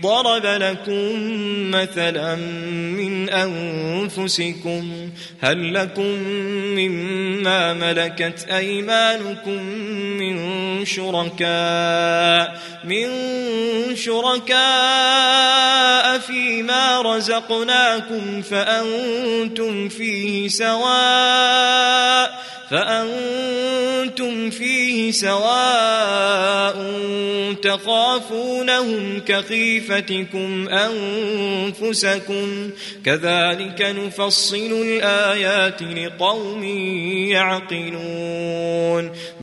ضرب لكم مثلا من أنفسكم هل لكم مما ملكت أيمانكم من شركاء فيما رزقناكم فأنتم فيه سواء تخافونهم كخيفتكم أنفسكم كذلك نفصل الآيات لقوم يعقلون